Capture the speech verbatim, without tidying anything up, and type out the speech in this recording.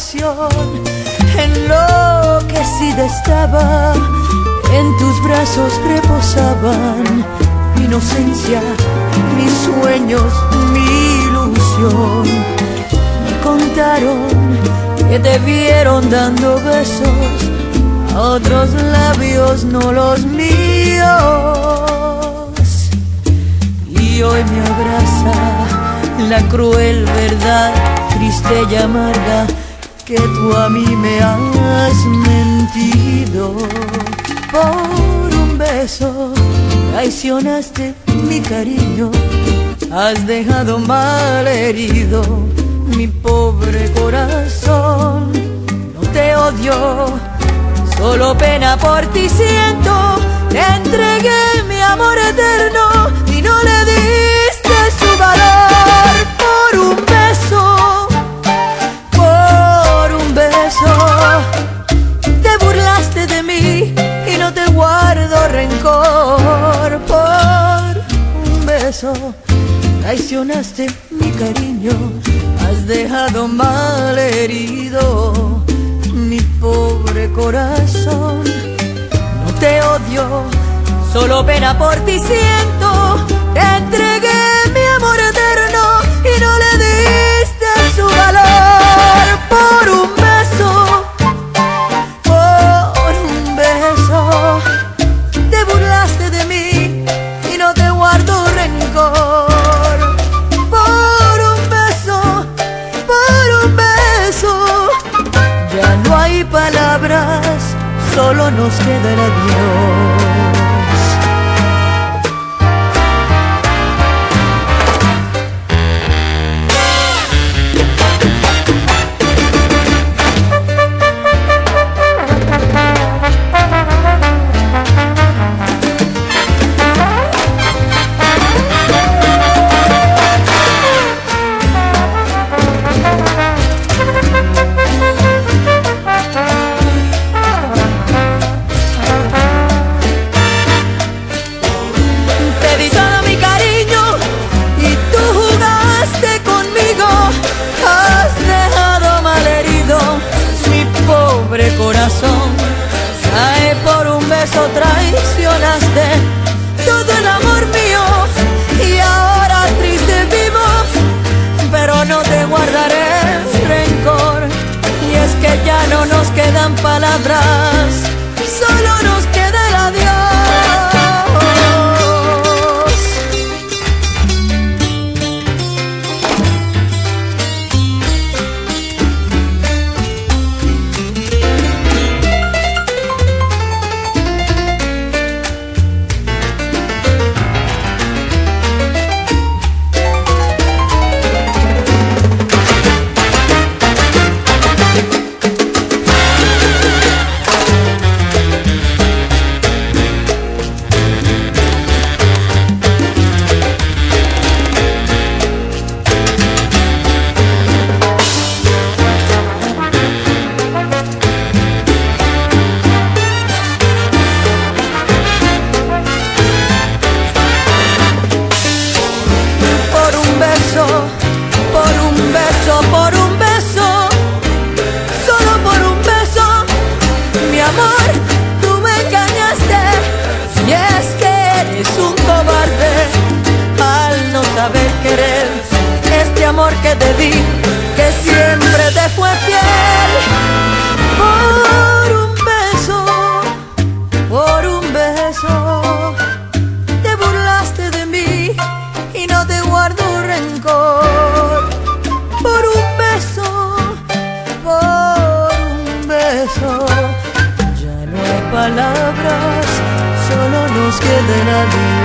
pasión. Enloquecida estaba, en tus brazos reposaban mi inocencia, mis sueños, mi ilusión. Me contaron que te vieron dando besos a otros labios, no los míos. Y hoy me abraza la cruel verdad, triste y amarga, que tú a mí me has mentido. Por un beso traicionaste mi cariño, has dejado mal herido mi pobre corazón. No te odio, solo pena por ti siento. Te entregué mi amor eterno y no le diste su valor. Por un beso, por un beso, te burlaste de mí y no te guardo rencor. Por un beso traicionaste mi cariño, has dejado mal herido mi pobre corazón. No te odio, solo pena por ti siento. Te entregué mi amor eterno y no le diste su valor. Por un beso, por un beso, te burlaste de mí y no te guardo rencor. Por un beso, por un beso, ya no hay palabras, solo nos queda el adiós. Corazón, ay, por un beso traicionaste todo el amor mío y ahora triste vivo, pero no te guardaré rencor. Y es que ya no nos quedan palabras, solo nos queda el adiós. Que te di, que siempre te fue fiel. Por un beso, por un beso, te burlaste de mí y no te guardo rencor. Por un beso, por un beso, ya no hay palabras, solo nos queda el adiós.